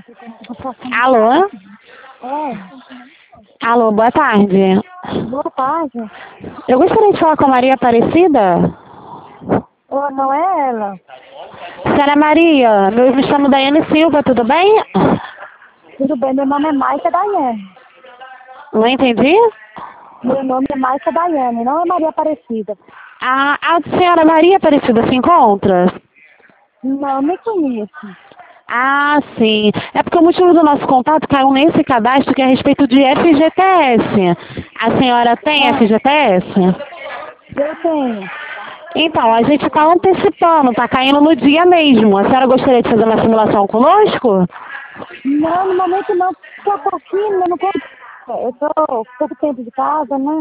Alô? É, Alô, boa tarde. boa tarde. Eu gostaria de falar com a Maria Aparecida. Oh, não é ela? Senhora Maria, eu me chamo Daiane Silva, tudo bem? Tudo bem, meu nome é Maica Daiane. Não entendi? Meu nome é Maica Daiane, não é Maria Aparecida. A senhora Maria Aparecida se encontra? Não, nem conheço. Ah, sim. É porque o motivo do nosso contato caiu nesse cadastro que é a respeito de FGTS. A senhora tem Ah, FGTS? eu tenho. Então, a gente está antecipando, está caindo no dia mesmo. A senhora gostaria de fazer uma simulação conosco? Não, no momento não, porque eu tô aqui, eu não consigo. Eu tô pouco tempo de casa, né?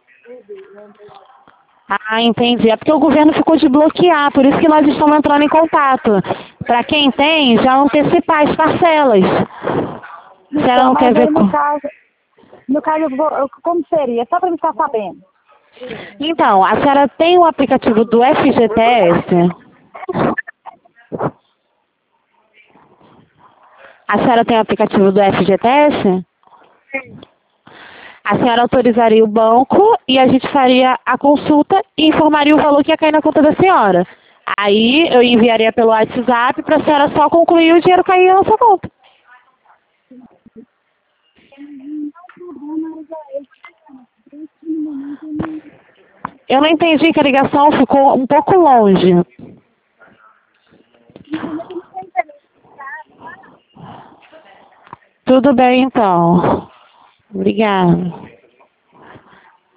Ah, entendi. É porque o governo ficou de bloquear, por isso que nós estamos entrando em contato. Para quem tem, já antecipar as parcelas. A senhora Então, não quer mas ver aí com... no caso como seria? Só pra me ficar sabendo. Então, a senhora tem o aplicativo do FGTS? A senhora tem o aplicativo do FGTS? A senhora autorizaria o banco e a gente faria a consulta e informaria o valor que ia cair na conta da senhora. Aí eu enviaria pelo WhatsApp para a senhora só concluir e o dinheiro cair na sua conta. Eu não entendi que a ligação ficou um pouco longe. Tudo bem então. Obrigada.